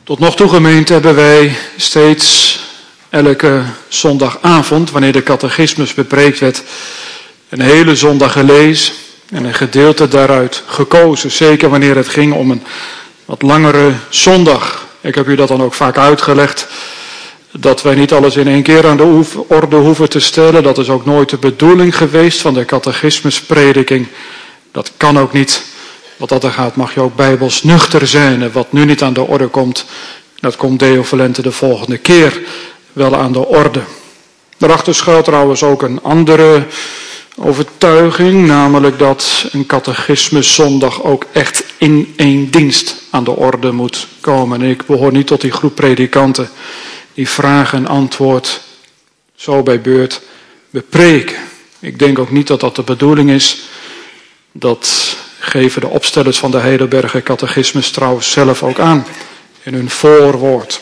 Tot nog toe, gemeente, hebben wij steeds elke zondagavond, wanneer de catechismus bepreekt werd, een hele zondag gelezen en een gedeelte daaruit gekozen. Zeker wanneer het ging om een wat langere zondag. Ik heb u dat dan ook vaak uitgelegd, dat wij niet alles in één keer aan de orde hoeven te stellen. Dat is ook nooit de bedoeling geweest van de catechismusprediking. Dat kan ook niet. Wat dat er gaat, mag je ook bijbels nuchter zijn. En wat nu niet aan de orde komt, dat komt Deo volente de volgende keer wel aan de orde. Daarachter schuilt trouwens ook een andere overtuiging, namelijk dat een catechismuszondag ook echt in één dienst aan de orde moet komen. En ik behoor niet tot die groep predikanten die vraag en antwoord zo bij beurt bepreken. Ik denk ook niet dat dat de bedoeling is. Dat geven de opstellers van de Heidelberger catechismus trouwens zelf ook aan in hun voorwoord.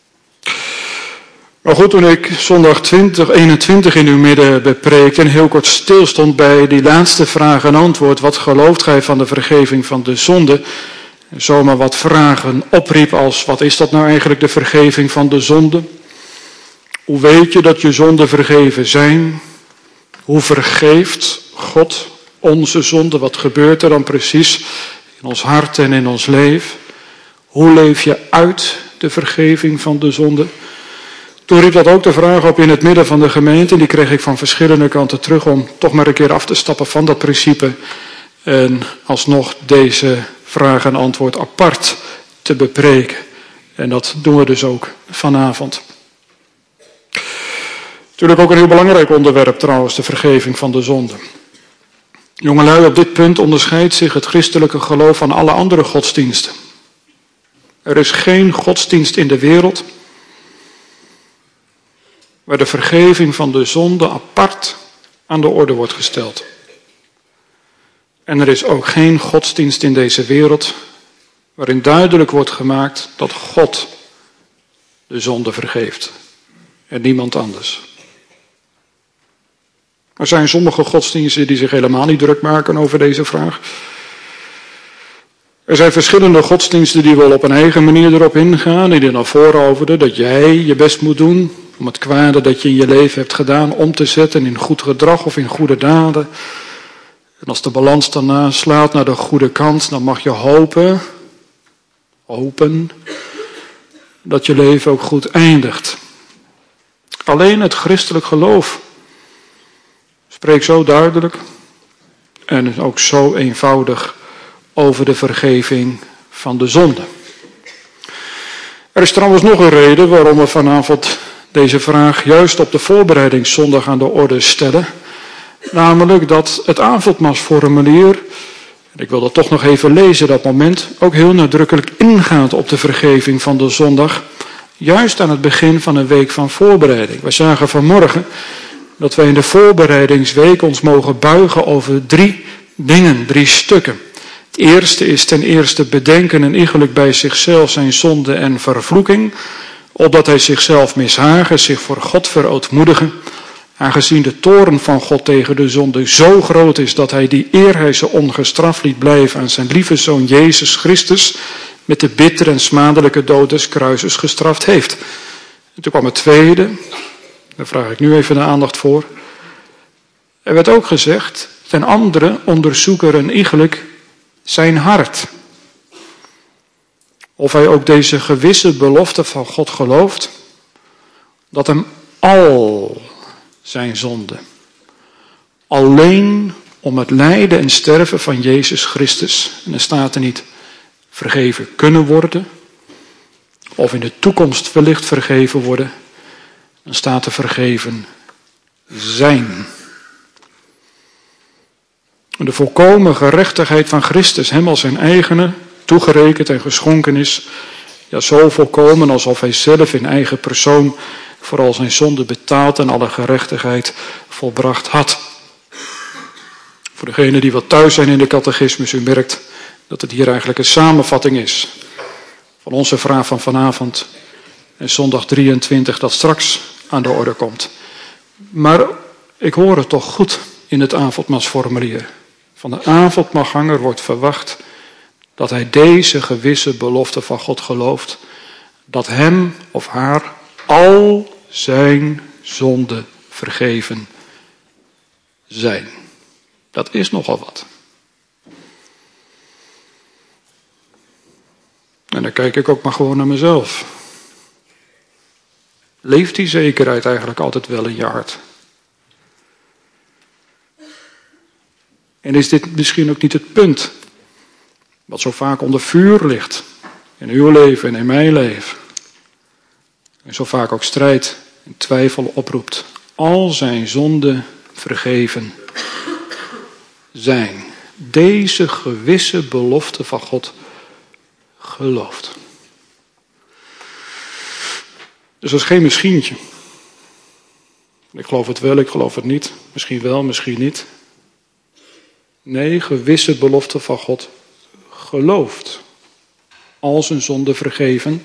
Maar goed, toen ik zondag 21 in uw midden bepreekte en heel kort stilstond bij die laatste vraag en antwoord, wat gelooft gij van de vergeving van de zonde? En zomaar wat vragen opriep als, wat is dat nou eigenlijk, de vergeving van de zonde? Hoe weet je dat je zonden vergeven zijn? Hoe vergeeft God onze zonde? Wat gebeurt er dan precies in ons hart en in ons leven? Hoe leef je uit de vergeving van de zonde? Toen riep dat ook de vraag op in het midden van de gemeente. Die kreeg ik van verschillende kanten terug om toch maar een keer af te stappen van dat principe. En alsnog deze vraag en antwoord apart te bepreken. En dat doen we dus ook vanavond. Natuurlijk ook een heel belangrijk onderwerp trouwens, de vergeving van de zonde. Jongelui, op dit punt onderscheidt zich het christelijke geloof van alle andere godsdiensten. Er is geen godsdienst in de wereld waar de vergeving van de zonde apart aan de orde wordt gesteld. En er is ook geen godsdienst in deze wereld waarin duidelijk wordt gemaakt dat God de zonde vergeeft en niemand anders. Er zijn sommige godsdiensten die zich helemaal niet druk maken over deze vraag. Er zijn verschillende godsdiensten die wel op een eigen manier erop ingaan, die er naar voren overen dat jij je best moet doen om het kwade dat je in je leven hebt gedaan om te zetten in goed gedrag of in goede daden. En als de balans daarna slaat naar de goede kant, dan mag je hopen dat je leven ook goed eindigt. Alleen het christelijk geloof spreekt zo duidelijk en ook zo eenvoudig over de vergeving van de zonde. Er is trouwens nog een reden waarom we vanavond deze vraag juist op de voorbereidingszondag aan de orde stellen. Namelijk dat het avondmaalsformulier, en ik wil dat toch nog even lezen, dat moment, ook heel nadrukkelijk ingaat op de vergeving van de zondag. Juist aan het begin van een week van voorbereiding. We zagen vanmorgen dat wij in de voorbereidingsweek ons mogen buigen over 3 dingen, 3 stukken. Het eerste is ten eerste bedenken en iegelijk bij zichzelf zijn zonde en vervloeking, opdat hij zichzelf mishagen, zich voor God verootmoedigen, aangezien de toorn van God tegen de zonde zo groot is dat hij die eer hij ze ongestraft liet blijven aan zijn lieve Zoon Jezus Christus met de bittere en smadelijke dood des kruises gestraft heeft. En toen kwam het tweede, daar vraag ik nu even de aandacht voor. Er werd ook gezegd, ten andere onderzoeker en iegelijk zijn hart. Of hij ook deze gewisse belofte van God gelooft, dat hem al zijn zonden alleen om het lijden en sterven van Jezus Christus, en er staat er niet vergeven kunnen worden, of in de toekomst wellicht vergeven worden, dan staat er vergeven zijn. De volkomen gerechtigheid van Christus hem als zijn eigene toegerekend en geschonken is, ja zo volkomen alsof hij zelf in eigen persoon voor al zijn zonde betaald en alle gerechtigheid volbracht had. Voor degenen die wat thuis zijn in de catechismus, u merkt dat het hier eigenlijk een samenvatting is van onze vraag van vanavond en zondag 23 dat straks aan de orde komt. Maar ik hoor het toch goed in het avondmaalsformulier. Van de avondmaalganger wordt verwacht dat hij deze gewisse belofte van God gelooft, dat hem of haar al zijn zonden vergeven zijn. Dat is nogal wat. En dan kijk ik ook maar gewoon naar mezelf. Leeft die zekerheid eigenlijk altijd wel in je hart? En is dit misschien ook niet het punt wat zo vaak onder vuur ligt in uw leven en in mijn leven? En zo vaak ook strijd en twijfel oproept. Al zijn zonden vergeven zijn. Deze gewisse belofte van God gelooft. Dus dat is geen misschientje. Ik geloof het wel, ik geloof het niet. Misschien wel, misschien niet. Nee, gewisse belofte van God gelooft. Al zijn zonden vergeven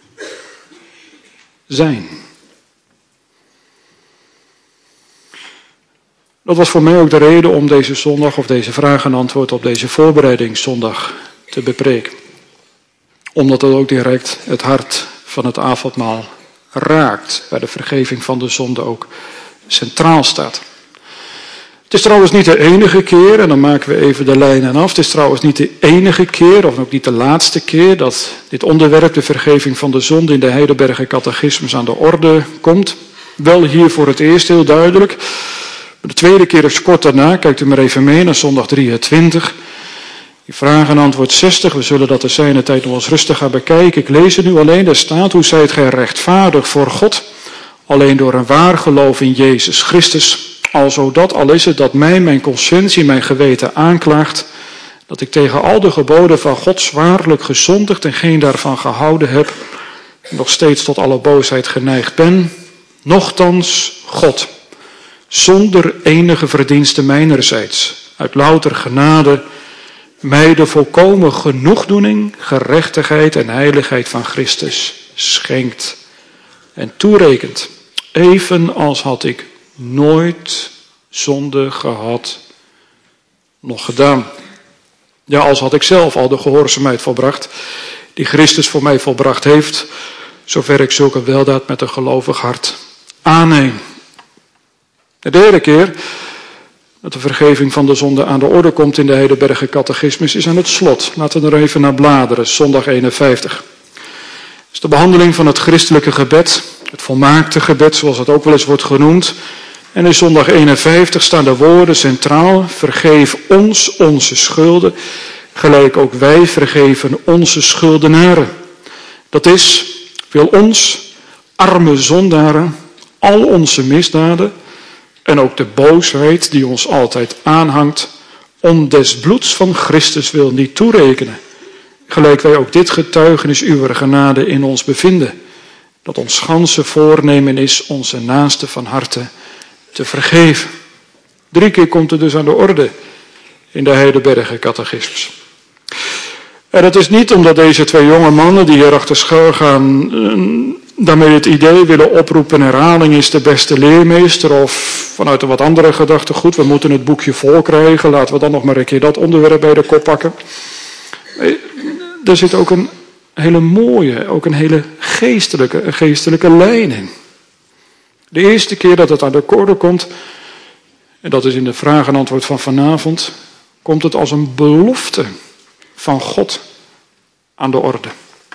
zijn. Dat was voor mij ook de reden om deze zondag of deze vraag en antwoord op deze voorbereidingszondag te bepreken. Omdat het ook direct het hart van het avondmaal raakt. Waar de vergeving van de zonde ook centraal staat. Het is trouwens niet de enige keer, en dan maken we even de lijnen af. Het is trouwens niet de enige keer, of ook niet de laatste keer, dat dit onderwerp, de vergeving van de zonde, in de Heidelberger Catechismus aan de orde komt. Wel hier voor het eerst heel duidelijk. De tweede keer is kort daarna, kijkt u maar even mee naar zondag 23. Die vraag en antwoord 60, we zullen dat de zijne tijd nog eens rustig gaan bekijken. Ik lees het nu alleen, daar staat: hoe zijt gij rechtvaardig voor God? Alleen door een waar geloof in Jezus Christus. Alzo dat, al is het dat mij mijn conscientie, mijn geweten aanklaagt, dat ik tegen al de geboden van God zwaarlijk gezondigd en geen daarvan gehouden heb, en nog steeds tot alle boosheid geneigd ben. Nochtans God, zonder enige verdienste mijnerzijds, uit louter genade, mij de volkomen genoegdoening, gerechtigheid en heiligheid van Christus schenkt en toerekent. Evenals had ik nooit zonde gehad, nog gedaan. Ja, als had ik zelf al de gehoorzaamheid volbracht, die Christus voor mij volbracht heeft, zover ik zulke weldaad met een gelovig hart aanneem. De derde keer dat de vergeving van de zonde aan de orde komt in de Heidelberger Catechismus is aan het slot. Laten we er even naar bladeren, zondag 51. Dat is de behandeling van het christelijke gebed, het volmaakte gebed zoals het ook wel eens wordt genoemd. En in zondag 51 staan de woorden centraal: vergeef ons onze schulden, gelijk ook wij vergeven onze schuldenaren. Dat is, wil ons, arme zondaren, al onze misdaden en ook de boosheid die ons altijd aanhangt, om des bloeds van Christus wil niet toerekenen. Gelijk wij ook dit getuigenis uwer genade in ons bevinden, dat ons ganse voornemen is onze naaste van harte te vergeven. 3 keer komt het dus aan de orde in de Heidelberger Catechismus. En dat is niet omdat deze 2 jonge mannen die hier achter schuil gaan daarmee het idee willen oproepen: herhaling is de beste leermeester, of vanuit een wat andere gedachte, goed, we moeten het boekje vol krijgen, laten we dan nog maar een keer dat onderwerp bij de kop pakken. Er zit ook een hele mooie, ook een hele geestelijke lijn in. De eerste keer dat het aan de orde komt, en dat is in de vraag en antwoord van vanavond, komt het als een belofte van God aan de orde.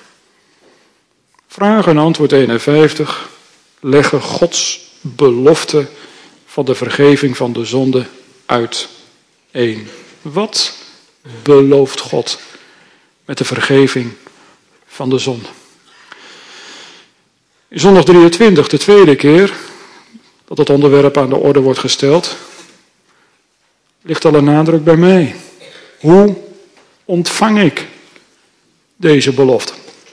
Vraag en antwoord 51 leggen Gods belofte van de vergeving van de zonde uiteen. Wat belooft God met de vergeving van de zonde? In zondag 23, de tweede keer dat het onderwerp aan de orde wordt gesteld, ligt al een nadruk bij mij. Hoe ontvang ik deze belofte?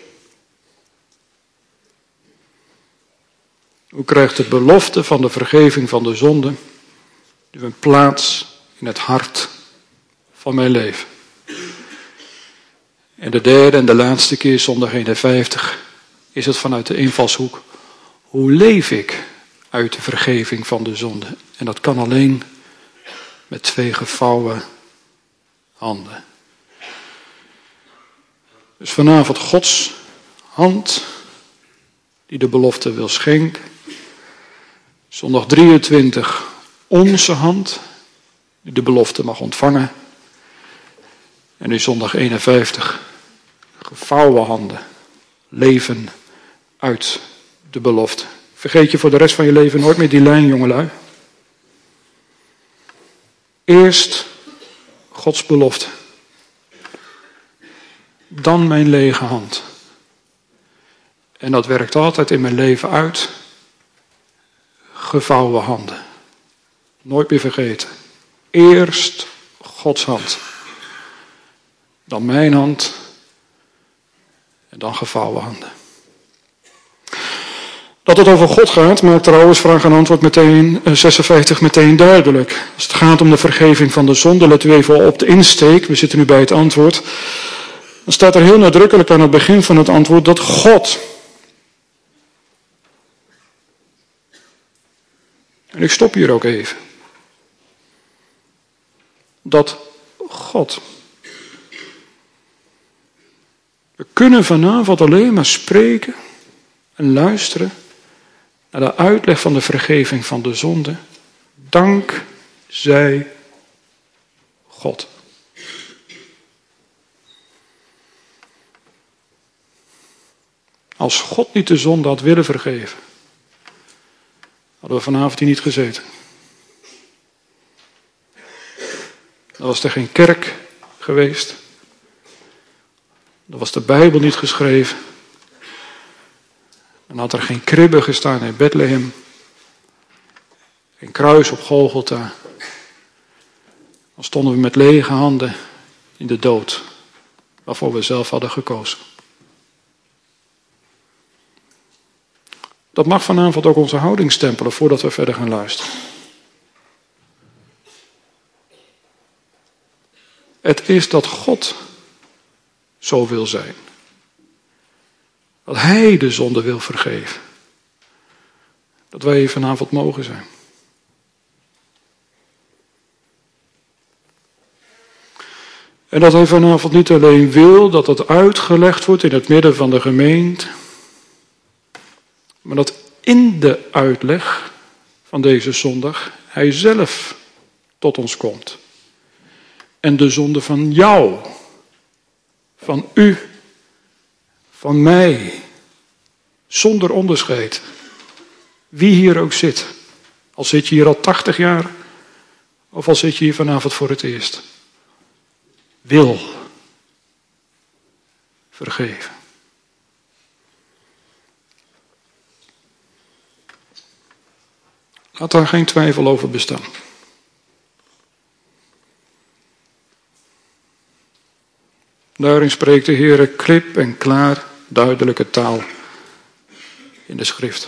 Hoe krijgt de belofte van de vergeving van de zonde een plaats in het hart van mijn leven? En de derde en de laatste keer, zondag 51, is het vanuit de invalshoek: hoe leef ik uit de vergeving van de zonde? En dat kan alleen met 2 gevouwen handen. Dus vanavond Gods hand die de belofte wil schenken. Zondag 23, onze hand, die de belofte mag ontvangen. En nu zondag 51, gevouwen handen, leven uit de belofte. Vergeet je voor de rest van je leven nooit meer die lijn, jongelui. Eerst Gods belofte. Dan mijn lege hand. En dat werkt altijd in mijn leven uit. Gevouwen handen. Nooit meer vergeten. Eerst Gods hand. Dan mijn hand. En dan gevouwen handen. Dat het over God gaat, maakt trouwens vraag en antwoord 56 meteen duidelijk. Als het gaat om de vergeving van de zonde, letten we even op de insteek. We zitten nu bij het antwoord. Dan staat er heel nadrukkelijk aan het begin van het antwoord dat God. En ik stop hier ook even. Dat God. We kunnen vanavond alleen maar spreken en luisteren naar de uitleg van de vergeving van de zonde. Dank zij God. Als God niet de zonde had willen vergeven, hadden we vanavond hier niet gezeten. Dan was er geen kerk geweest. Dan was de Bijbel niet geschreven. Dan had er geen kribbe gestaan in Bethlehem. Geen kruis op Golgotha. Dan stonden we met lege handen in de dood, waarvoor we zelf hadden gekozen. Dat mag vanavond ook onze houding stempelen voordat we verder gaan luisteren. Het is dat God zo wil zijn. Dat Hij de zonde wil vergeven. Dat wij hier vanavond mogen zijn. En dat Hij vanavond niet alleen wil dat het uitgelegd wordt in het midden van de gemeente. Maar dat in de uitleg van deze zondag Hij zelf tot ons komt. En de zonde van jou, van u, van mij, zonder onderscheid. Wie hier ook zit. Al zit je hier al 80 jaar, of al zit je hier vanavond voor het eerst. Wil vergeven. Laat daar geen twijfel over bestaan. Daarin spreekt de Heer klip en klaar duidelijke taal in de schrift.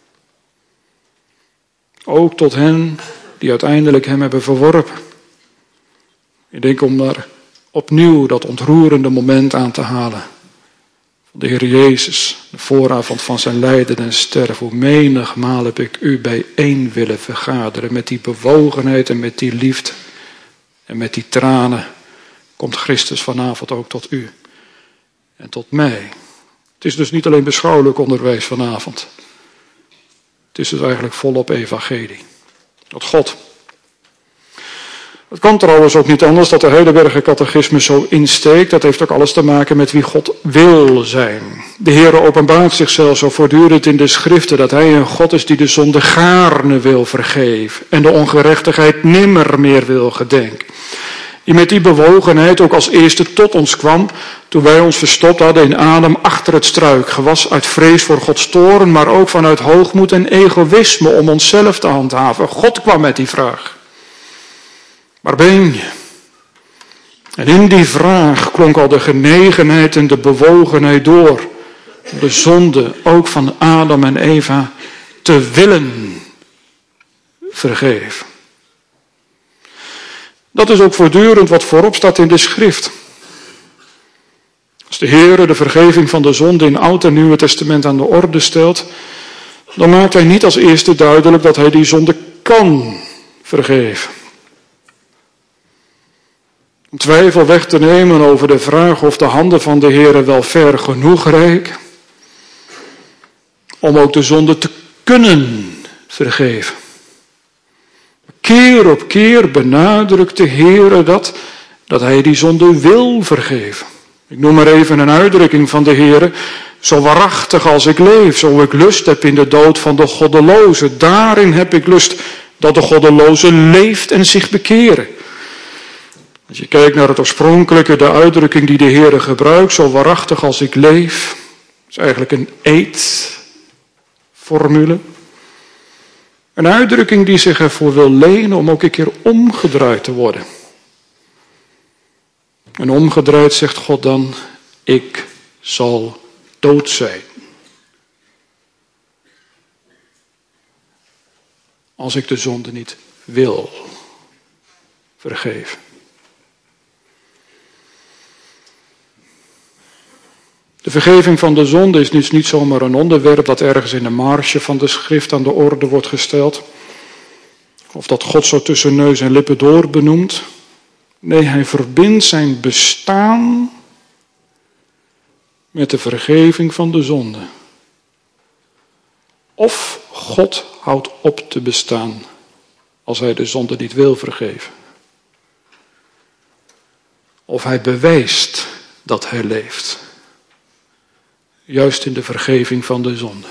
Ook tot hen die uiteindelijk hem hebben verworpen. Ik denk om daar opnieuw dat ontroerende moment aan te halen. Van de Heer Jezus, de vooravond van zijn lijden en sterven. Hoe menigmaal heb ik u bijeen willen vergaderen. Met die bewogenheid en met die liefde en met die tranen komt Christus vanavond ook tot u en tot mij. Het is dus niet alleen beschouwelijk onderwijs vanavond. Het is dus eigenlijk volop evangelie. Dat God. Het kan trouwens ook niet anders dat de Heidelberger catechismus zo insteekt. Dat heeft ook alles te maken met wie God wil zijn. De Heer openbaart zichzelf zo voortdurend in de schriften dat Hij een God is die de zonde gaarne wil vergeven. En de ongerechtigheid nimmer meer wil gedenken. Die met die bewogenheid ook als eerste tot ons kwam toen wij ons verstopt hadden in Adam achter het struikgewas uit vrees voor Gods toorn, maar ook vanuit hoogmoed en egoïsme om onszelf te handhaven. God kwam met die vraag. Waar ben je? En in die vraag klonk al de genegenheid en de bewogenheid door. De zonde ook van Adam en Eva te willen vergeven. Dat is ook voortdurend wat voorop staat in de schrift. Als de Heer de vergeving van de zonde in Oud en Nieuwe Testament aan de orde stelt, dan maakt Hij niet als eerste duidelijk dat Hij die zonde kan vergeven. Om twijfel weg te nemen over de vraag of de handen van de Heer wel ver genoeg reiken. om ook de zonde te kunnen vergeven. Keer op keer benadrukt de Heere dat hij die zonde wil vergeven. Ik noem maar even een uitdrukking van de Heere. Zo waarachtig als ik leef, zo ik lust heb in de dood van de goddeloze. Daarin heb ik lust dat de goddeloze leeft en zich bekeren. Als je kijkt naar het oorspronkelijke, de uitdrukking die de Heere gebruikt, zo waarachtig als ik leef, is eigenlijk een eedformule. Een uitdrukking die zich ervoor wil lenen om ook een keer omgedraaid te worden. En omgedraaid zegt God dan, ik zal dood zijn. Als ik de zonde niet wil vergeven. De vergeving van de zonde is dus niet zomaar een onderwerp dat ergens in de marge van de schrift aan de orde wordt gesteld. Of dat God zo tussen neus en lippen door benoemt. Nee, hij verbindt zijn bestaan met de vergeving van de zonde. Of God houdt op te bestaan als hij de zonde niet wil vergeven. Of hij bewijst dat hij leeft. Juist in de vergeving van de zonde.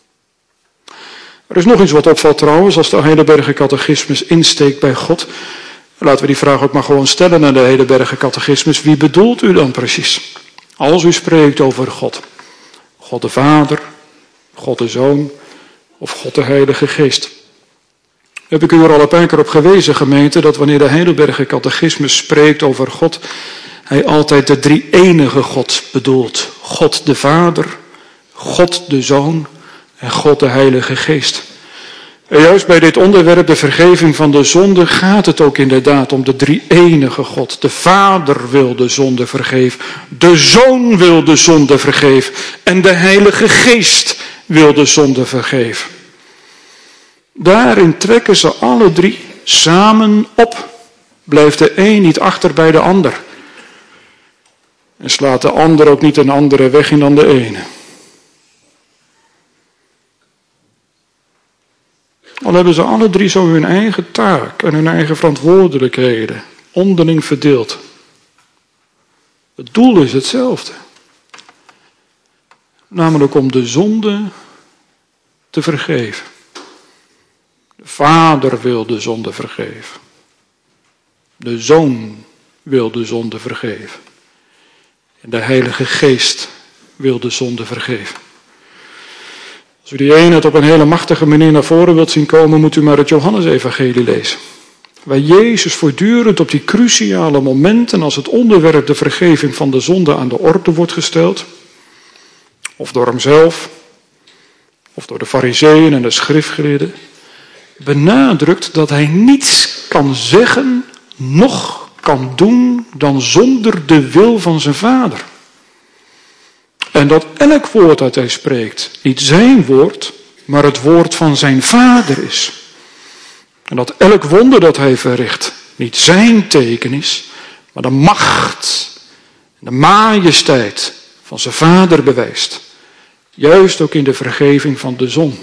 Er is nog iets wat opvalt trouwens, als de Heidelberger Catechismus insteekt bij God. Laten we die vraag ook maar gewoon stellen aan de Heidelberger Catechismus. Wie bedoelt u dan precies? Als u spreekt over God. God de Vader, God de Zoon of God de Heilige Geest. Heb ik u er al een paar keer op gewezen, gemeente, dat wanneer de Heidelberger Catechismus spreekt over God, hij altijd de drie-enige God bedoelt. God de Vader, God de Zoon en God de Heilige Geest. En juist bij dit onderwerp, de vergeving van de zonde, gaat het ook inderdaad om de drie-enige God. De Vader wil de zonde vergeven, de Zoon wil de zonde vergeven en de Heilige Geest wil de zonde vergeven. Daarin trekken ze alle drie samen op. Blijft de een niet achter bij de ander. En slaat de ander ook niet een andere weg in dan de ene. Al hebben ze alle drie zo hun eigen taak en hun eigen verantwoordelijkheden onderling verdeeld. Het doel is hetzelfde. Namelijk om de zonde te vergeven. De Vader wil de zonde vergeven. De Zoon wil de zonde vergeven. En de Heilige Geest wil de zonde vergeven. Als u die eenheid op een hele machtige manier naar voren wilt zien komen, moet u maar het Johannesevangelie lezen. Waar Jezus voortdurend op die cruciale momenten, als het onderwerp de vergeving van de zonde aan de orde wordt gesteld, of door hemzelf, of door de Farizeeën en de schriftgeleerden, benadrukt dat hij niets kan zeggen, noch kan doen dan zonder de wil van zijn Vader. En dat elk woord dat hij spreekt niet zijn woord, maar het woord van zijn Vader is. En dat elk wonder dat hij verricht niet zijn teken is, maar de macht en de majesteit van zijn Vader bewijst. Juist ook in de vergeving van de zonde.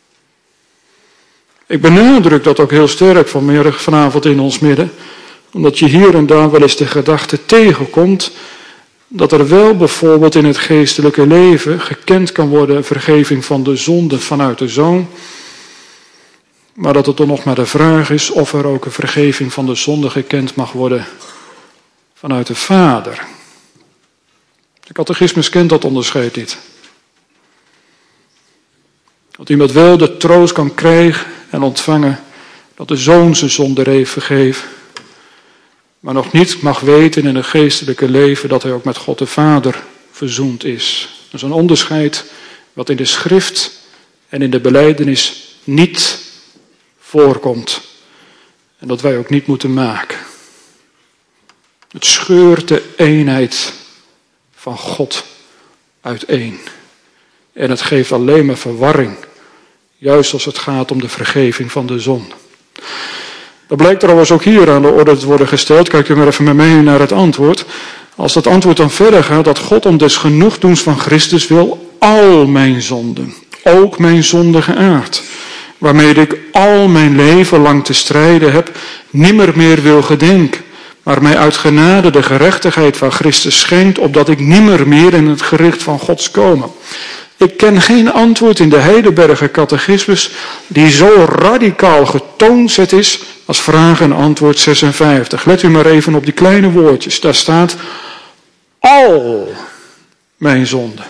Ik benadruk dat ook heel sterk vanavond in ons midden, omdat je hier en daar wel eens de gedachte tegenkomt dat er wel bijvoorbeeld in het geestelijke leven gekend kan worden een vergeving van de zonde vanuit de Zoon, maar dat het dan nog maar de vraag is of er ook een vergeving van de zonde gekend mag worden vanuit de Vader. De catechismus kent dat onderscheid niet. Dat iemand wel de troost kan krijgen en ontvangen dat de Zoon zijn zonde heeft vergeven, maar nog niet mag weten in het geestelijke leven dat hij ook met God de Vader verzoend is. Dat is een onderscheid wat in de schrift en in de belijdenis niet voorkomt. En dat wij ook niet moeten maken. Het scheurt de eenheid van God uiteen. En het geeft alleen maar verwarring. Juist als het gaat om de vergeving van de zonde. Dat blijkt trouwens ook hier aan de orde te worden gesteld. Kijk u maar even met mij naar het antwoord. Als dat antwoord dan verder gaat, dat God om des genoegdoens van Christus wil al mijn zonden, ook mijn zondige aard, waarmee ik al mijn leven lang te strijden heb, nimmer meer wil gedenken, maar mij uit genade de gerechtigheid van Christus schenkt, opdat ik nimmer meer in het gericht van Gods komen. Ik ken geen antwoord in de Heidelberger catechismus die zo radicaal getoonzet is als vraag en antwoord 56. Let u maar even op die kleine woordjes. Daar staat al mijn zonden.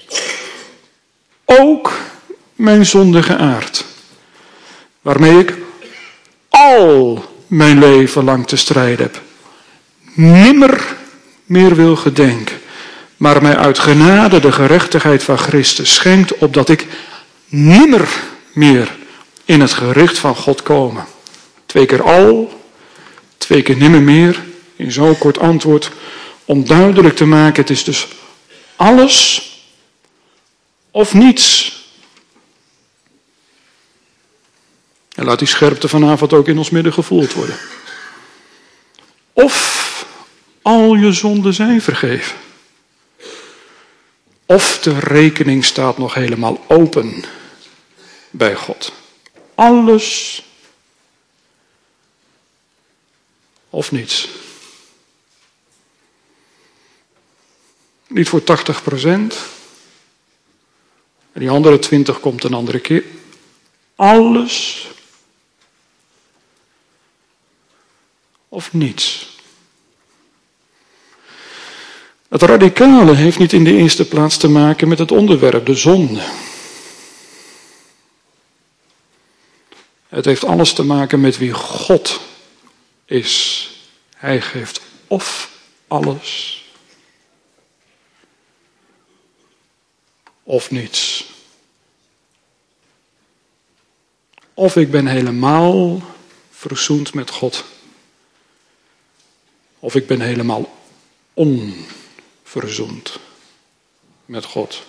Ook mijn zondige aard. Waarmee ik al mijn leven lang te strijden heb. Nimmer meer wil gedenken. Maar mij uit genade de gerechtigheid van Christus schenkt, opdat ik nimmer meer in het gericht van God komen. 2 keer al, 2 keer nimmer meer, in zo'n kort antwoord, om duidelijk te maken, het is dus alles of niets. En laat die scherpte vanavond ook in ons midden gevoeld worden. Of al je zonden zijn vergeven. Of de rekening staat nog helemaal open bij God. Alles of niets. Niet voor 80%. En die andere 20 komt een andere keer. Alles of niets. Het radicale heeft niet in de eerste plaats te maken met het onderwerp, de zonde. Het heeft alles te maken met wie God is. Hij geeft of alles of niets. Of ik ben helemaal verzoend met God. Of ik ben helemaal onverzoend met God.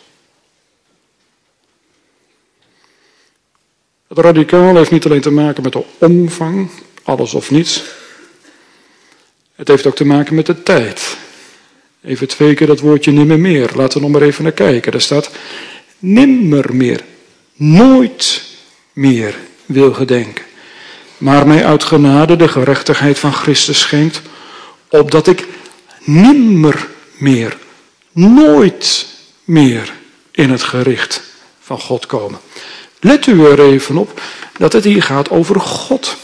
Het radicaal heeft niet alleen te maken met de omvang, alles of niets. Het heeft ook te maken met de tijd. Even 2 keer dat woordje nimmer meer. Laten we nog maar even naar kijken. Daar staat nimmer meer. Nooit meer wil gedenken. Maar mij uit genade de gerechtigheid van Christus schenkt, opdat ik nimmer meer, nooit meer in het gericht van God komen. Let u er even op dat het hier gaat over God.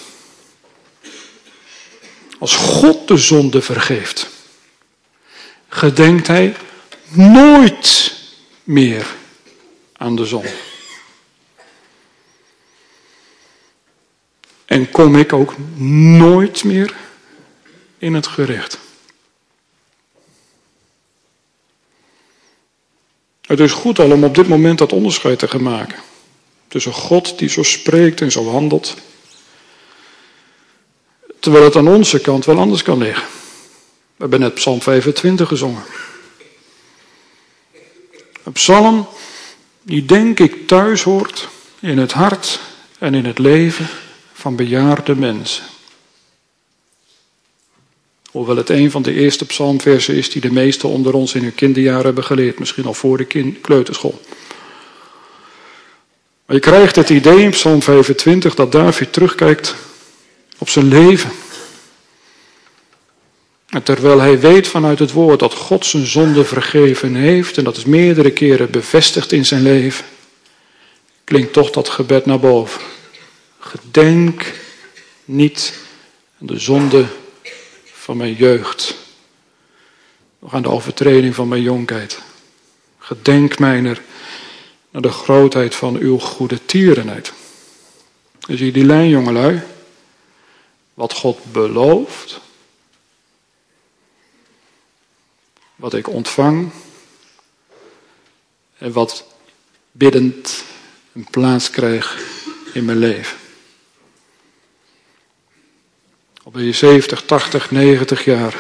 Als God de zonde vergeeft, gedenkt hij nooit meer aan de zonde. En kom ik ook nooit meer in het gericht. Het is goed al om op dit moment dat onderscheid te gaan maken. Tussen God die zo spreekt en zo handelt. Terwijl het aan onze kant wel anders kan liggen. We hebben net Psalm 25 gezongen. Een psalm die denk ik thuis hoort in het hart en in het leven van bejaarde mensen. Hoewel het een van de eerste psalmversen is die de meesten onder ons in hun kinderjaren hebben geleerd. Misschien al voor de kleuterschool. Maar je krijgt het idee in Psalm 25 dat David terugkijkt op zijn leven. En terwijl hij weet vanuit het woord dat God zijn zonde vergeven heeft, en dat is meerdere keren bevestigd in zijn leven, klinkt toch dat gebed naar boven. Gedenk niet aan de zonde van mijn jeugd, nog aan de overtreding van mijn jonkheid. Gedenk mijner naar de grootheid van uw goede tierenheid. Dan zie je die lijn, jongelui. Wat God belooft, wat ik ontvang en wat biddend een plaats krijgt in mijn leven. Al ben je 70, 80, 90 jaar.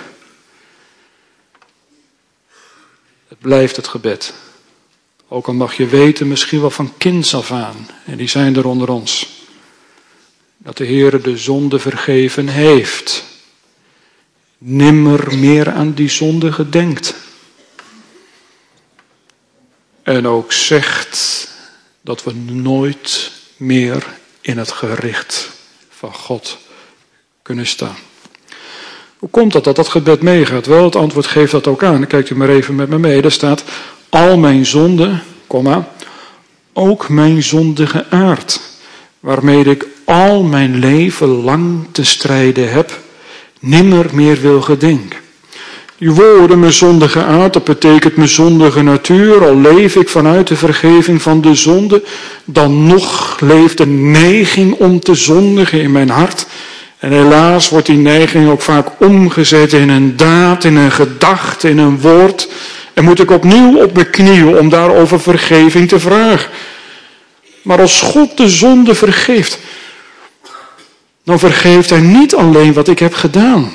Het blijft het gebed. Ook al mag je weten, misschien wel van kinds af aan, en die zijn er onder ons, dat de Heer de zonde vergeven heeft. Nimmer meer aan die zonde gedenkt. En ook zegt dat we nooit meer in het gericht van God kunnen staan. Hoe komt dat dat gebed meegaat? Wel, het antwoord geeft dat ook aan. Dan kijkt u maar even met me mee. Daar staat, al mijn zonden, ook mijn zondige aard, waarmee ik al mijn leven lang te strijden heb, nimmer meer wil gedenken. Die woorden, mijn zondige aard, dat betekent mijn zondige natuur. Al leef ik vanuit de vergeving van de zonde, dan nog leeft de neiging om te zondigen in mijn hart. En helaas wordt die neiging ook vaak omgezet in een daad, in een gedachte, in een woord. En moet ik opnieuw op mijn knieën om daarover vergeving te vragen. Maar als God de zonde vergeeft, dan vergeeft hij niet alleen wat ik heb gedaan,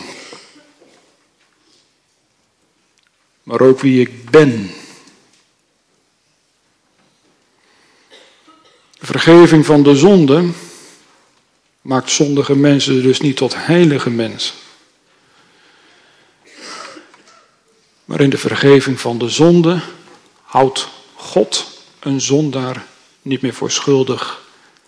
maar ook wie ik ben. De vergeving van de zonde maakt zondige mensen dus niet tot heilige mensen. Maar in de vergeving van de zonde houdt God een zondaar niet meer voor schuldig.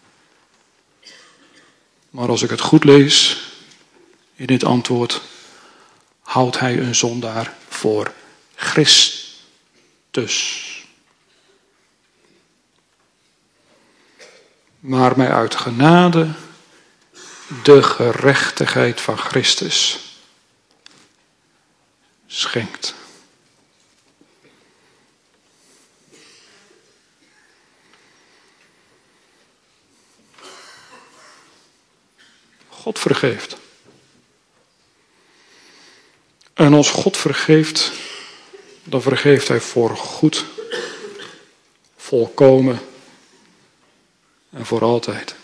Maar als ik het goed lees in dit antwoord, houdt hij een zondaar voor Christus. Maar mij uit genade de gerechtigheid van Christus schenkt. God vergeeft. En als God vergeeft, dan vergeeft hij voor goed, volkomen en voor altijd.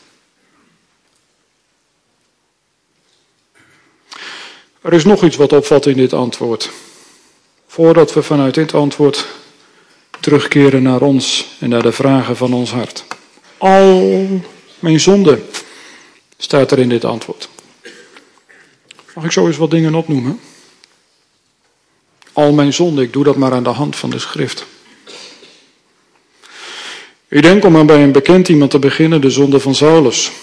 Er is nog iets wat opvalt in dit antwoord. Voordat we vanuit dit antwoord terugkeren naar ons en naar de vragen van ons hart. Al mijn zonden staat er in dit antwoord. Mag ik zo eens wat dingen opnoemen? Al mijn zonden, ik doe dat maar aan de hand van de schrift. Ik denk om maar bij een bekend iemand te beginnen, de zonde van Saulus.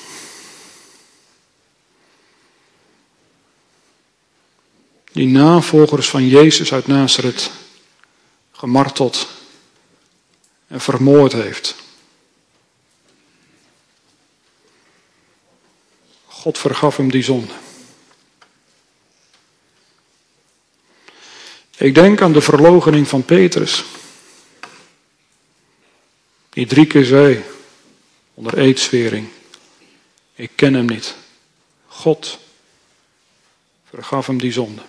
Die navolgers van Jezus uit Nazareth gemarteld en vermoord heeft. God vergaf hem die zonde. Ik denk aan de verloochening van Petrus. Die 3 keer zei, onder eedswering, ik ken hem niet. God vergaf hem die zonde.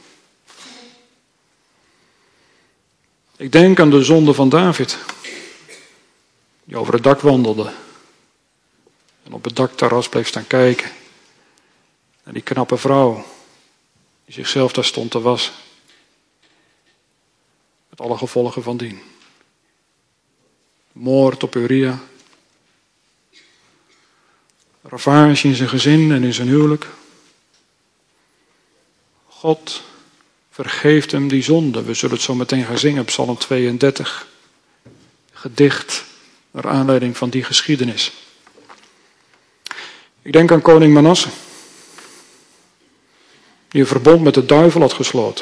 Ik denk aan de zonde van David, die over het dak wandelde en op het dakterras bleef staan kijken naar die knappe vrouw die zichzelf daar stond te wassen. Met alle gevolgen van dien. Moord op Uria. Ravage in zijn gezin en in zijn huwelijk. God vergeeft hem die zonde. We zullen het zo meteen gaan zingen, Psalm 32. Gedicht naar aanleiding van die geschiedenis. Ik denk aan koning Manasse. Die een verbond met de duivel had gesloten.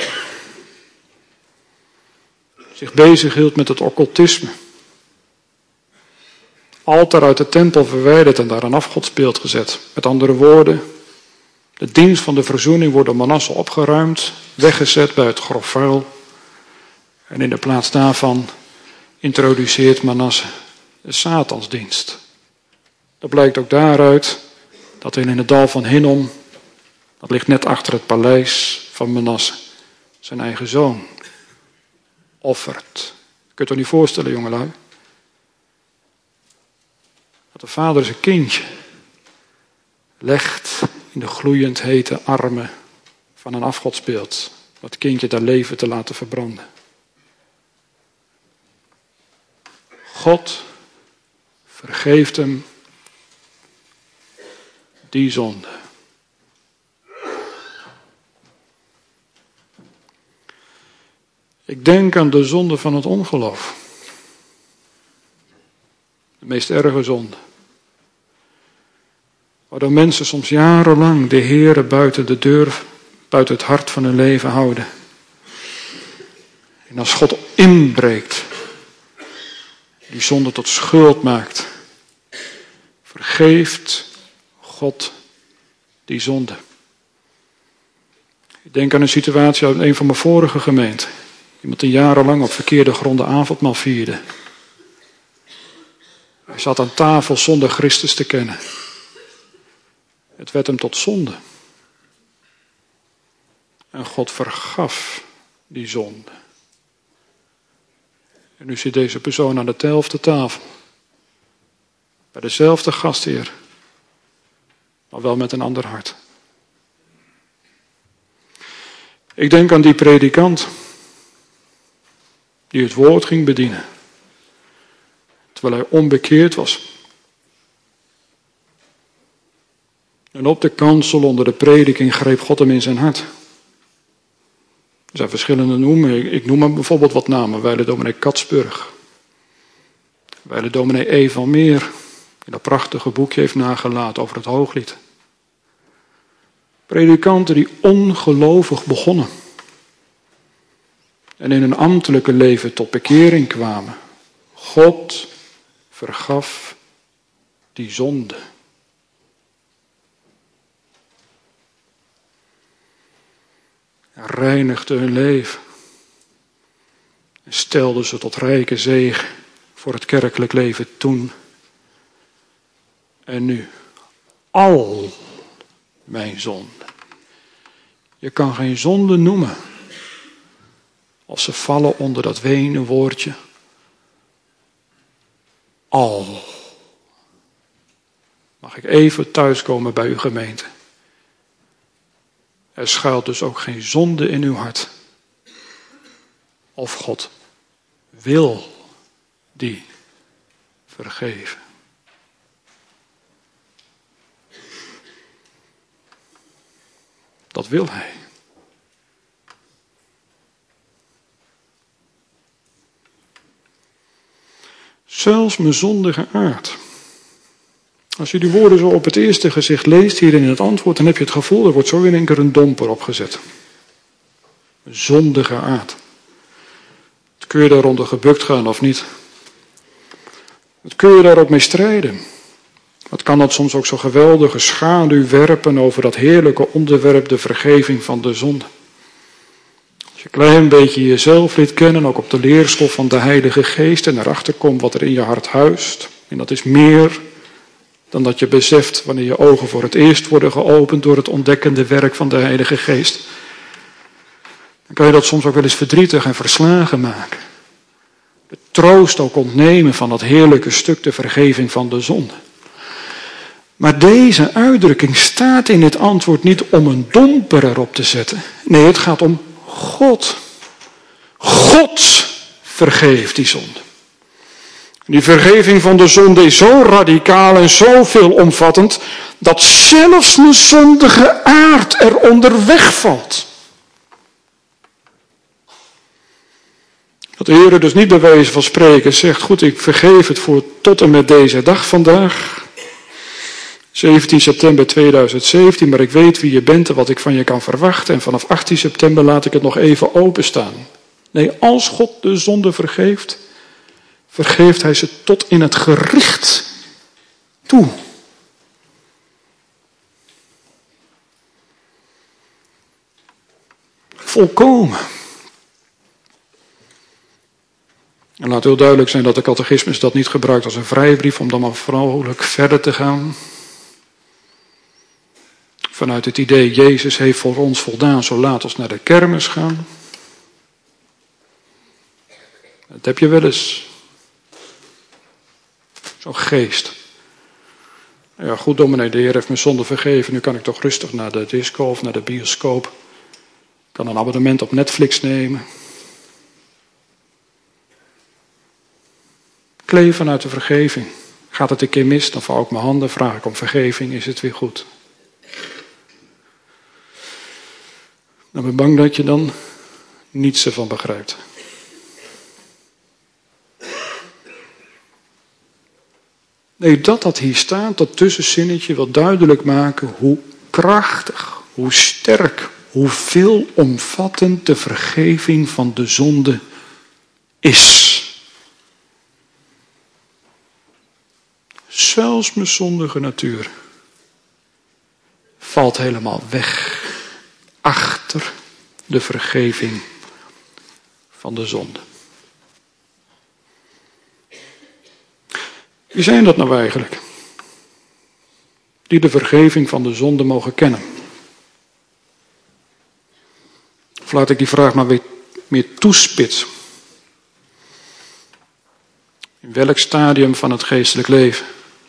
Zich bezig hield met het occultisme. Altaar uit de tempel verwijderd en daar een afgodsbeeld gezet. Met andere woorden, de dienst van de verzoening wordt door Manasse opgeruimd, weggezet bij het grof vuil. En in de plaats daarvan introduceert Manasse de Satansdienst. Dat blijkt ook daaruit dat hij in het dal van Hinnom, dat ligt net achter het paleis van Manasse, zijn eigen zoon offert. Je kunt het niet voorstellen, jongelui. Dat de vader zijn kindje legt in de gloeiend hete armen van een afgodsbeeld. Dat kindje daar leven te laten verbranden. God vergeeft hem die zonde. Ik denk aan de zonde van het ongeloof. De meest erge zonde. Waardoor mensen soms jarenlang de Heere buiten de deur, buiten het hart van hun leven houden. En als God inbreekt, die zonde tot schuld maakt, vergeeft God die zonde. Ik denk aan een situatie uit een van mijn vorige gemeenten. Iemand die jarenlang op verkeerde gronden avondmaal vierde. Hij zat aan tafel zonder Christus te kennen. Het werd hem tot zonde. En God vergaf die zonde. En nu zit deze persoon aan dezelfde tafel. Bij dezelfde gastheer. Maar wel met een ander hart. Ik denk aan die predikant. Die het woord ging bedienen. Terwijl hij onbekeerd was. En op de kansel onder de prediking greep God hem in zijn hart. Er zijn verschillende noemen. Ik noem hem bijvoorbeeld wat namen. Wijle dominee Katsburg. Wijle dominee E. van Meer. Die dat prachtige boekje heeft nagelaten over het Hooglied. Predikanten die ongelovig begonnen. En in hun ambtelijke leven tot bekering kwamen. God vergaf die zonde. Reinigde hun leven. En stelde ze tot rijke zegen voor het kerkelijk leven toen. En nu. Al mijn zonden. Je kan geen zonde noemen. Als ze vallen onder dat ene woordje. Al. Mag ik even thuiskomen bij uw gemeente. Er schuilt dus ook geen zonde in uw hart. Of God wil die vergeven. Dat wil hij. Zelfs mijn zondige aard. Als je die woorden zo op het eerste gezicht leest, hier in het antwoord, dan heb je het gevoel, er wordt zo in één keer een domper opgezet. Een zondige aard. Kun je daaronder gebukt gaan of niet? Wat kun je daar ook mee strijden? Wat kan dat soms ook zo geweldige schaduw werpen over dat heerlijke onderwerp, de vergeving van de zonde? Als je een klein beetje jezelf leert kennen, ook op de leerschool van de Heilige Geest, en erachter komt wat er in je hart huist, en dat is meer dan dat je beseft wanneer je ogen voor het eerst worden geopend door het ontdekkende werk van de Heilige Geest. Dan kan je dat soms ook wel eens verdrietig en verslagen maken. De troost ook ontnemen van dat heerlijke stuk, de vergeving van de zonde. Maar deze uitdrukking staat in het antwoord niet om een domper erop te zetten. Nee, het gaat om God. God vergeeft die zonde. Die vergeving van de zonde is zo radicaal en zo veelomvattend, dat zelfs mijn zondige aard eronder wegvalt. Dat de Heer dus niet bij wijze van spreken zegt, goed, ik vergeef het voor tot en met deze dag vandaag. 17 september 2017, maar ik weet wie je bent en wat ik van je kan verwachten. En vanaf 18 september laat ik het nog even openstaan. Nee, als God de zonde vergeeft, vergeeft hij ze tot in het gericht toe. Volkomen. En laat heel duidelijk zijn dat de catechismus dat niet gebruikt als een vrijbrief om dan maar vrolijk verder te gaan. Vanuit het idee, Jezus heeft voor ons voldaan, zo laat ons naar de kermis gaan. Dat heb je wel eens. Zo'n geest. Ja, goed dominee, de Heer heeft mijn zonde vergeven. Nu kan ik toch rustig naar de disco of naar de bioscoop. Ik kan een abonnement op Netflix nemen. Ik leef vanuit de vergeving. Gaat het een keer mis, dan vouw ik mijn handen, vraag ik om vergeving, is het weer goed. Dan ben ik bang dat je dan niets ervan begrijpt. Nee, dat hier staat, dat tussenzinnetje wil duidelijk maken hoe krachtig, hoe sterk, hoe veelomvattend de vergeving van de zonde is. Zelfs mijn zondige natuur valt helemaal weg achter de vergeving van de zonde. Wie zijn dat nou eigenlijk? Die de vergeving van de zonde mogen kennen. Of laat ik die vraag maar weer meer toespitsen. In welk stadium van het geestelijk leven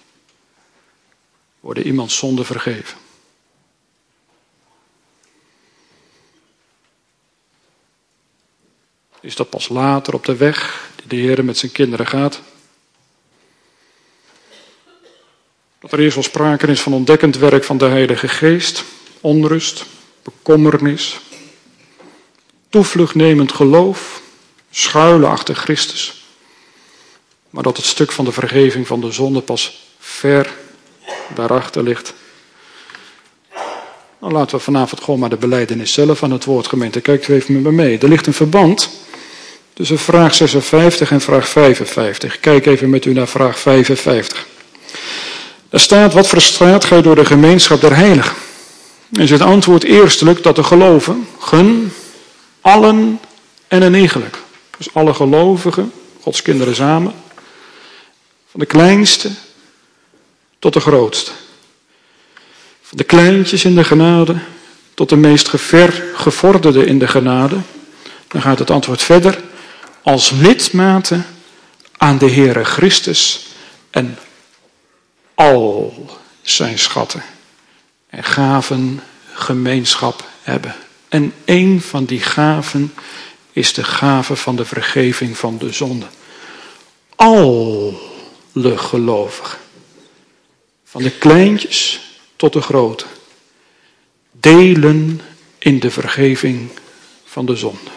worden iemands zonden vergeven? Is dat pas later op de weg die de Heer met zijn kinderen gaat? Dat er eerst wel sprake is van ontdekkend werk van de Heilige Geest, onrust, bekommernis, toevluchtnemend geloof, schuilen achter Christus. Maar dat het stuk van de vergeving van de zonde pas ver daarachter ligt. Nou, laten we vanavond gewoon maar de belijdenis zelf aan het woord, gemeente. Kijkt u even met me mee. Er ligt een verband tussen vraag 56 en vraag 55. Ik kijk even met u naar vraag 55. Er staat, wat verstraat gij door de gemeenschap der heiligen? Is het antwoord eerstelijk dat de gelovigen, allen en inigelijk. Dus alle gelovigen, Gods kinderen samen, van de kleinste tot de grootste. Van de kleintjes in de genade tot de meest gevorderde in de genade. Dan gaat het antwoord verder. Als lidmaten aan de Heere Christus en al zijn schatten en gaven gemeenschap hebben. En één van die gaven is de gave van de vergeving van de zonde. Alle gelovigen, van de kleintjes tot de grote, delen in de vergeving van de zonde.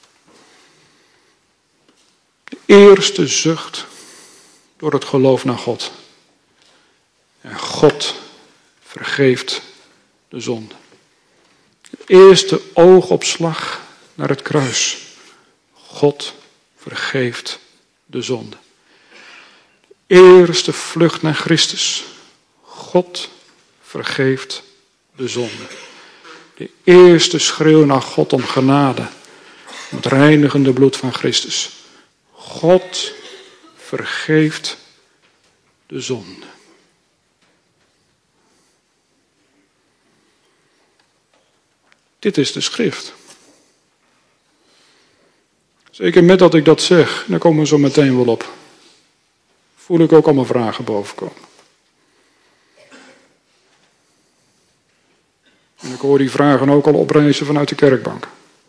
De eerste zucht door het geloof naar God. En God vergeeft de zonde. De eerste oogopslag naar het kruis. God vergeeft de zonde. De eerste vlucht naar Christus. God vergeeft de zonde. De eerste schreeuw naar God om genade. Om het reinigende bloed van Christus. God vergeeft de zonde. Dit is de schrift. Zeker met dat ik dat zeg, daar komen we zo meteen wel op. Voel ik ook allemaal vragen bovenkomen. En ik hoor die vragen ook al oprijzen vanuit de kerkbank.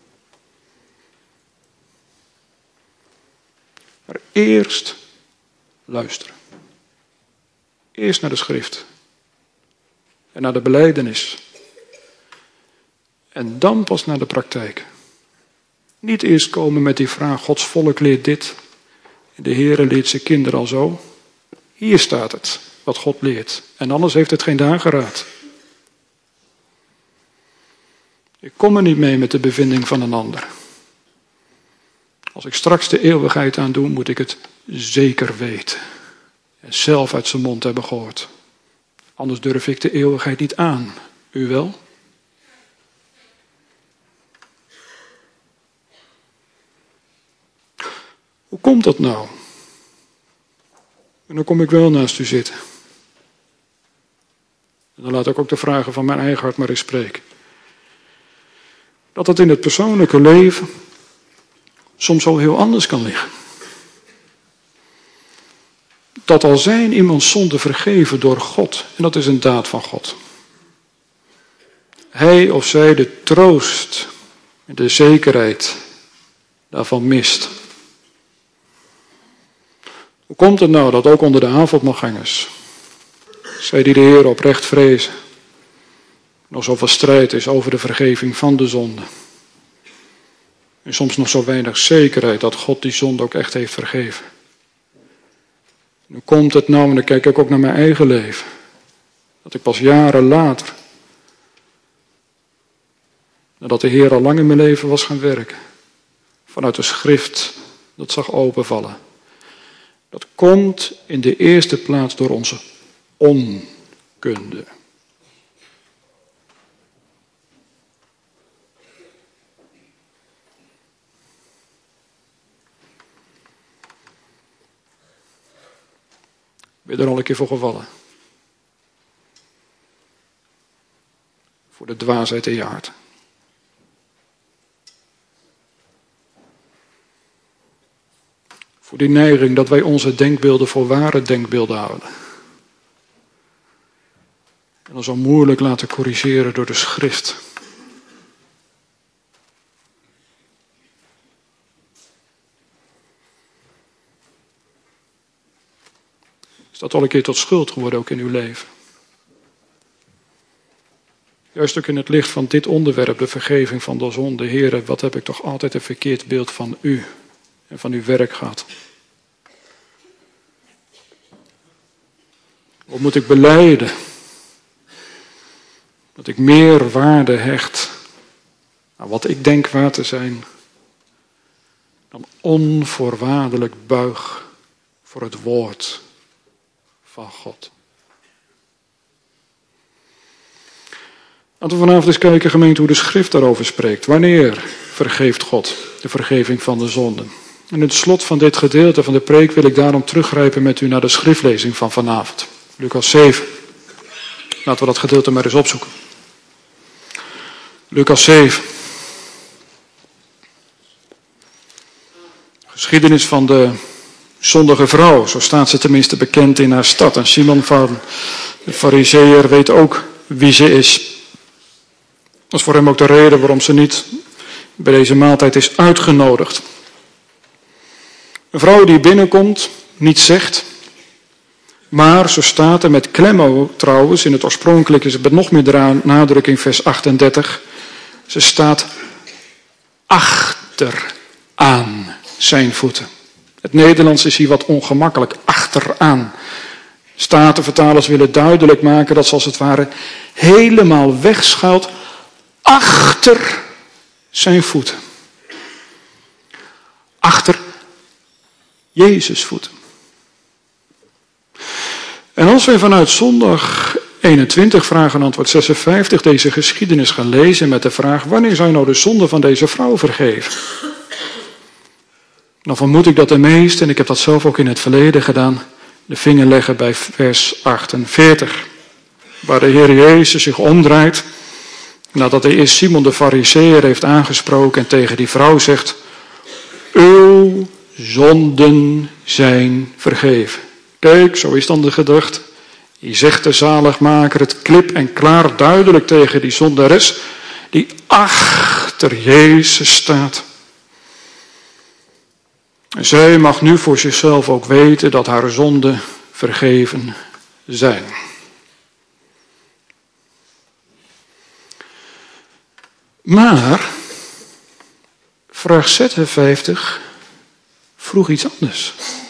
Maar eerst luisteren. Eerst naar de schrift. En naar de belijdenis. En dan pas naar de praktijk. Niet eerst komen met die vraag, Gods volk leert dit. En de Heere leert zijn kinderen al zo. Hier staat het, wat God leert. En anders heeft het geen dageraad. Ik kom er niet mee met de bevinding van een ander. Als ik straks de eeuwigheid aan doe, moet ik het zeker weten. En zelf uit zijn mond hebben gehoord. Anders durf ik de eeuwigheid niet aan. U wel? Hoe komt dat nou? En dan kom ik wel naast u zitten. En dan laat ik ook de vragen van mijn eigen hart maar eens spreken. Dat het in het persoonlijke leven soms al heel anders kan liggen. Dat al zijn iemands zonde vergeven door God, en dat is een daad van God. Hij of zij de troost en de zekerheid daarvan mist. Hoe komt het nou dat ook onder de avondmaalgangers, zij die de Heer oprecht vrezen, nog zoveel strijd is over de vergeving van de zonde. En soms nog zo weinig zekerheid dat God die zonde ook echt heeft vergeven. Nu komt het nou, en dan kijk ik ook naar mijn eigen leven. Dat ik pas jaren later, nadat de Heer al lang in mijn leven was gaan werken, vanuit de schrift dat zag openvallen. Dat komt in de eerste plaats door onze onkunde. Ben je er al een keer voor gevallen? Voor de dwaasheid in je hart. Voor die neiging dat wij onze denkbeelden voor ware denkbeelden houden. En ons zo moeilijk laten corrigeren door de schrift. Is dat al een keer tot schuld geworden ook in uw leven? Juist ook in het licht van dit onderwerp, de vergeving van de zonde. Heere, wat heb ik toch altijd een verkeerd beeld van u en van uw werk gehad. Wat moet ik belijden? Dat ik meer waarde hecht aan wat ik denk waar te zijn, dan onvoorwaardelijk buig voor het woord van God. Laten we vanavond eens kijken, gemeente, hoe de schrift daarover spreekt. Wanneer vergeeft God de vergeving van de zonden? En in het slot van dit gedeelte van de preek wil ik daarom teruggrijpen met u naar de schriftlezing van vanavond. Lucas 7. Laten we dat gedeelte maar eens opzoeken. Lucas 7. Geschiedenis van de zondige vrouw, zo staat ze tenminste bekend in haar stad. En Simon van de Farizeeër weet ook wie ze is. Dat is voor hem ook de reden waarom ze niet bij deze maaltijd is uitgenodigd. Een vrouw die binnenkomt, niets zegt, maar zo staat er met klem trouwens, in het oorspronkelijk is het met nog meer nadruk in vers 38, ze staat achteraan zijn voeten. Het Nederlands is hier wat ongemakkelijk, achteraan. Statenvertalers willen duidelijk maken dat ze als het ware helemaal wegschuilt achter zijn voeten. Achter Jezus' voeten. En als wij vanuit zondag 21, vraag en antwoord 56, deze geschiedenis gaan lezen met de vraag, wanneer zou je nou de zonde van deze vrouw vergeven? Dan vermoed ik dat de meesten, en ik heb dat zelf ook in het verleden gedaan, de vinger leggen bij vers 48. Waar de Heer Jezus zich omdraait, nadat hij eerst Simon de Farizeeër heeft aangesproken en tegen die vrouw zegt, uw zonden zijn vergeven. Kijk, zo is dan de gedachte. Die zegt de zaligmaker het klip en klaar duidelijk tegen die zondares die achter Jezus staat. En zij mag nu voor zichzelf ook weten dat haar zonden vergeven zijn. Maar vraag 56 vroeg iets anders.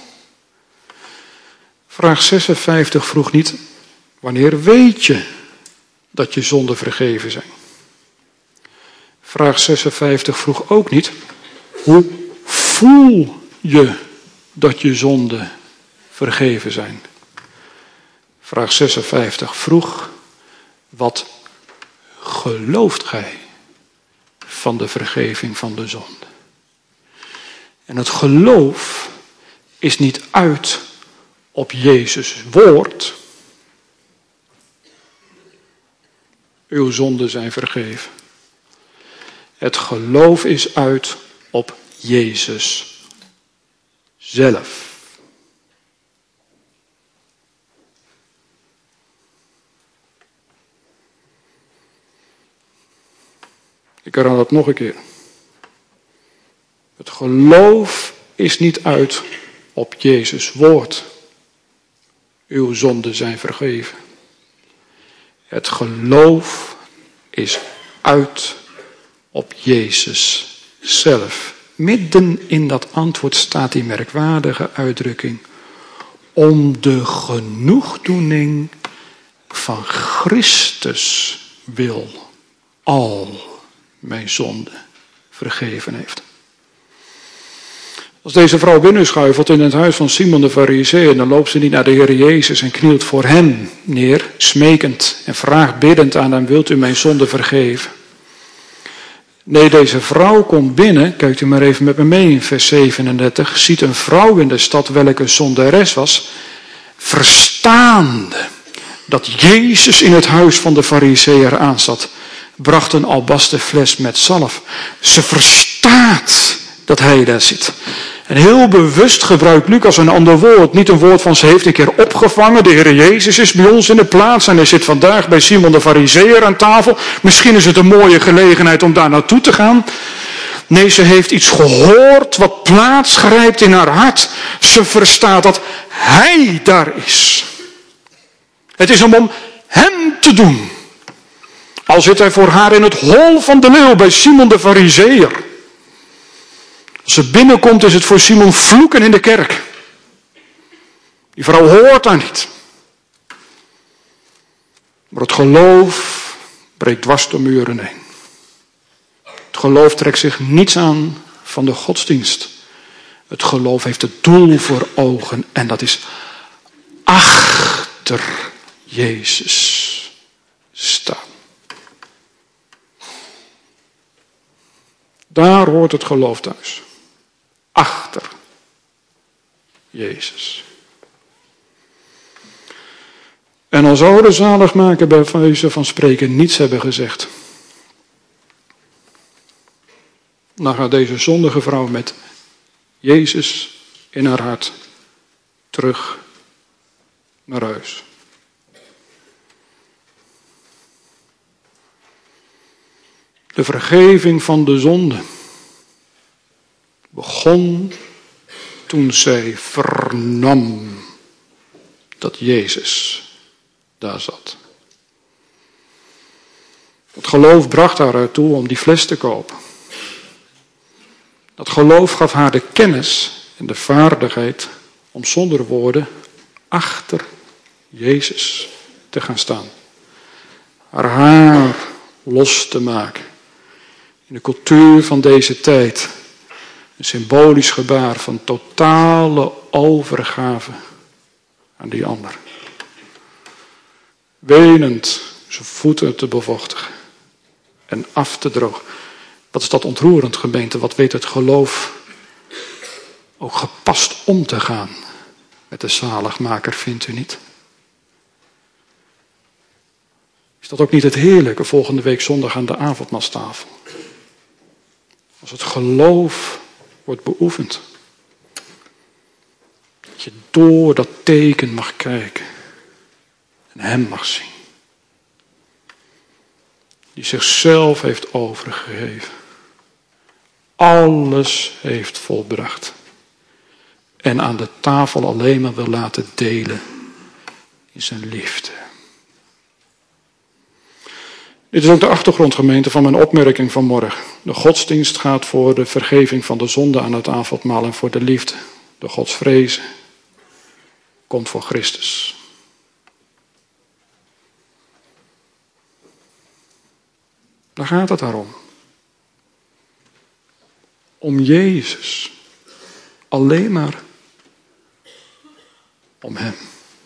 Vraag 56 vroeg niet, wanneer weet je dat je zonden vergeven zijn? Vraag 56 vroeg ook niet, hoe voel je dat je zonden vergeven zijn? Vraag 56 vroeg, wat gelooft gij van de vergeving van de zonde? En het geloof is niet uit op Jezus' woord. Uw zonden zijn vergeven. Het geloof is uit op Jezus zelf. Ik herhaal het nog een keer. Het geloof is niet uit op Jezus' woord. Uw zonden zijn vergeven. Het geloof is uit op Jezus zelf. Midden in dat antwoord staat die merkwaardige uitdrukking. om de genoegdoening van Christus wil al mijn zonden vergeven heeft. Als deze vrouw binnenschuifelt in het huis van Simon de Farizeeër, dan loopt ze niet naar de Heer Jezus en knielt voor hem neer, smekend en vraagt biddend aan hem, wilt u mijn zonde vergeven? Nee, deze vrouw komt binnen, kijkt u maar even met me mee in vers 37, ziet een vrouw in de stad welke zonderes was, verstaande dat Jezus in het huis van de Farizeeër aanzat, bracht een albasten fles met zalf. Ze verstaat dat hij daar zit. En heel bewust gebruikt Lucas een ander woord. Niet een woord van ze heeft een keer opgevangen. De Heer Jezus is bij ons in de plaats en hij zit vandaag bij Simon de Farizeeër aan tafel. Misschien is het een mooie gelegenheid om daar naartoe te gaan. Nee, ze heeft iets gehoord wat plaats grijpt in haar hart. Ze verstaat dat hij daar is. Het is om hem te doen. Al zit hij voor haar in het hol van de leeuw bij Simon de Farizeeër. Als ze binnenkomt is het voor Simon vloeken in de kerk. Die vrouw hoort daar niet. Maar het geloof breekt dwars door muren heen. Het geloof trekt zich niets aan van de godsdienst. Het geloof heeft het doel voor ogen en dat is achter Jezus staan. Daar hoort het geloof thuis. Achter Jezus. En al zou de zaligmaker bij wijze van spreken niets hebben gezegd, dan gaat deze zondige vrouw met Jezus in haar hart terug naar huis. De vergeving van de zonde begon toen zij vernam dat Jezus daar zat. Het geloof bracht haar ertoe om die fles te kopen. Dat geloof gaf haar de kennis en de vaardigheid om zonder woorden achter Jezus te gaan staan. Haar haar los te maken. In de cultuur van deze tijd een symbolisch gebaar van totale overgave aan die ander. Wenend zijn voeten te bevochtigen en af te drogen. Wat is dat ontroerend, gemeente? Wat weet het geloof ook gepast om te gaan met de zaligmaker, vindt u niet? Is dat ook niet het heerlijke volgende week zondag aan de avondmaalstafel? Als het geloof wordt beoefend. Dat je door dat teken mag kijken. En hem mag zien. Die zichzelf heeft overgegeven. Alles heeft volbracht. En aan de tafel alleen maar wil laten delen in zijn liefde. Dit is ook de achtergrondgemeente van mijn opmerking van morgen. De godsdienst gaat voor de vergeving van de zonde aan het avondmaal en voor de liefde. De godsvrees komt voor Christus. Daar gaat het daarom. Om Jezus. Alleen maar om hem.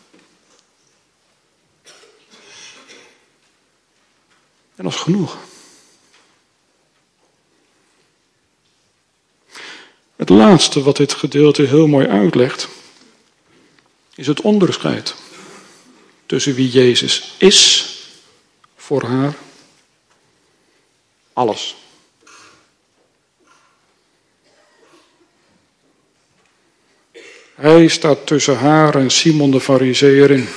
En dat is genoeg. Het laatste wat dit gedeelte heel mooi uitlegt, is het onderscheid tussen wie Jezus is voor haar. Alles. Hij staat tussen haar en Simon de Farizeeër in.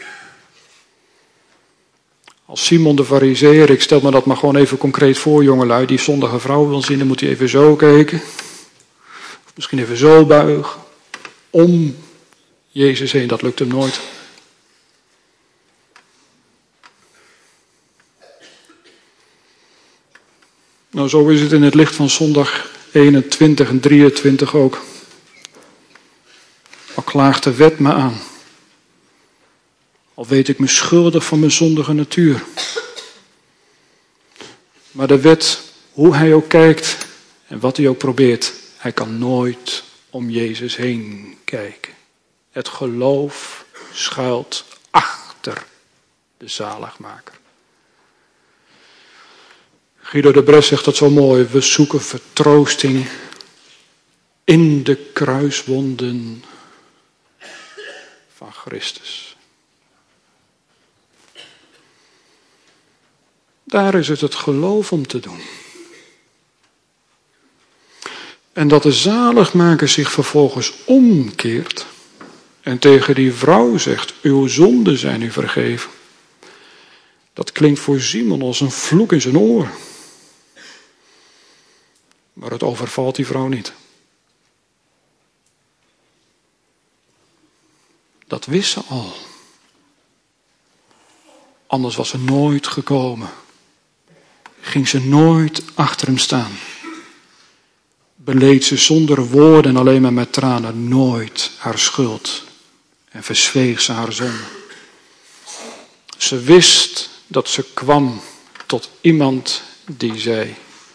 Als Simon de Farizeeër, ik stel me dat maar gewoon even concreet voor, jongelui, die zondige vrouw wil zien, dan moet hij even zo kijken. Of misschien even zo buigen. Om Jezus heen, dat lukt hem nooit. Nou, zo is het in het licht van zondag 21 en 23 ook. Al klaagt de wet me aan. Al weet ik me schuldig van mijn zondige natuur. Maar de wet, hoe hij ook kijkt en wat hij ook probeert, hij kan nooit om Jezus heen kijken. Het geloof schuilt achter de zaligmaker. Guido de Bres zegt dat zo mooi. We zoeken vertroosting in de kruiswonden van Christus. Daar is het geloof om te doen. En dat de zaligmaker zich vervolgens omkeert en tegen die vrouw zegt, uw zonden zijn u vergeven. Dat klinkt voor Simon als een vloek in zijn oor. Maar het overvalt die vrouw niet. Dat wist ze al. Anders was ze nooit gekomen. Ging ze nooit achter hem staan. Beleed ze zonder woorden en alleen maar met tranen nooit haar schuld. En verzweeg ze haar zonde. Ze wist dat ze kwam tot iemand die zei,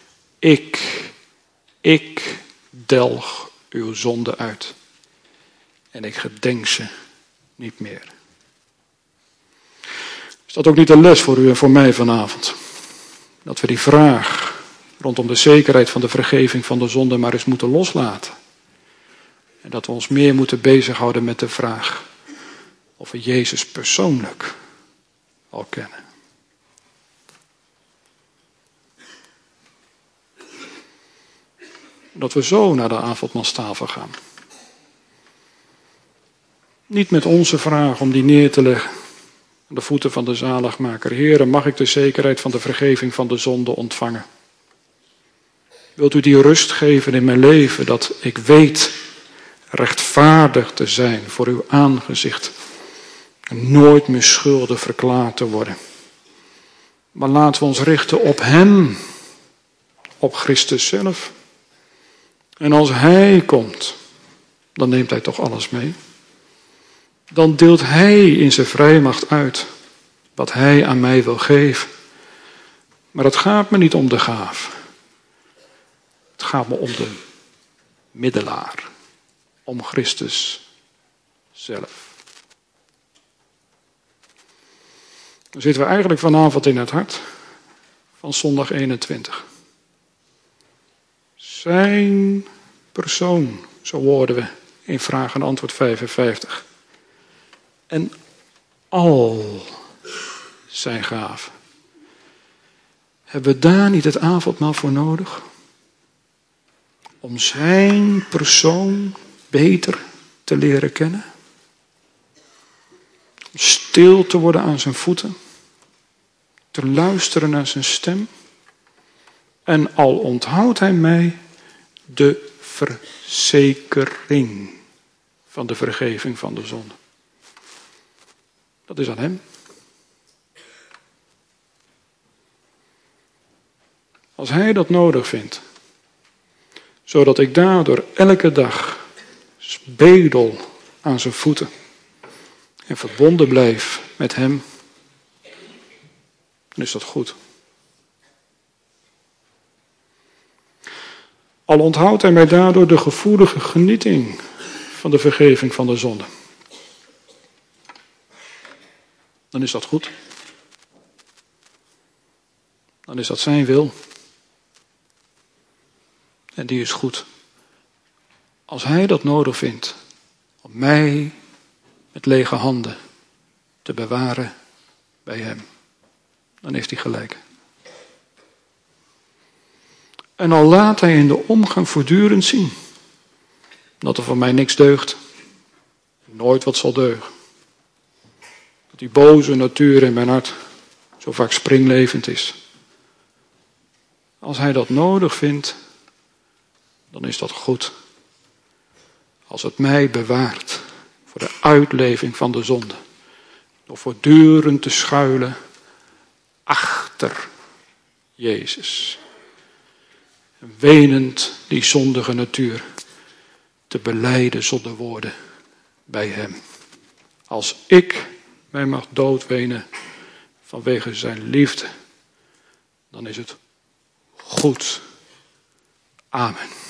ik delg uw zonde uit. En ik gedenk ze niet meer. Is dat ook niet een les voor u en voor mij vanavond? Dat we die vraag rondom de zekerheid van de vergeving van de zonde maar eens moeten loslaten. En dat we ons meer moeten bezighouden met de vraag of we Jezus persoonlijk al kennen. Dat we zo naar de avondmaalstafel gaan. Niet met onze vraag om die neer te leggen aan de voeten van de zaligmaker. Heere, mag ik de zekerheid van de vergeving van de zonde ontvangen? Wilt u die rust geven in mijn leven, dat ik weet rechtvaardig te zijn voor uw aangezicht. En nooit meer schuldig verklaard te worden. Maar laten we ons richten op hem, op Christus zelf. En als hij komt, dan neemt hij toch alles mee. Dan deelt hij in zijn vrijmacht uit wat hij aan mij wil geven. Maar het gaat me niet om de gaaf. Het gaat me om de middelaar. Om Christus zelf. Dan zitten we eigenlijk vanavond in het hart van zondag 21. Zijn persoon, zo hoorden we in vraag en antwoord 55. En al zijn gaven. Hebben we daar niet het avondmaal voor nodig? Om zijn persoon beter te leren kennen? Om stil te worden aan zijn voeten? Te luisteren naar zijn stem? En al onthoudt hij mij de verzekering van de vergeving van de zonde. Dat is aan hem. Als hij dat nodig vindt, zodat ik daardoor elke dag bedel aan zijn voeten en verbonden blijf met hem, dan is dat goed. Al onthoudt hij mij daardoor de gevoelige genieting van de vergeving van de zonde, dan is dat goed. Dan is dat zijn wil. En die is goed. Als hij dat nodig vindt om mij met lege handen te bewaren bij hem, dan heeft hij gelijk. En al laat hij in de omgang voortdurend zien dat er voor mij niks deugt, nooit wat zal deugen. Dat die boze natuur in mijn hart zo vaak springlevend is. Als hij dat nodig vindt, dan is dat goed. Als het mij bewaart voor de uitleving van de zonde. Door voortdurend te schuilen achter Jezus. En wenend die zondige natuur te belijden zonder woorden bij hem. Als ik mij mag doodwenen vanwege zijn liefde, dan is het goed. Amen.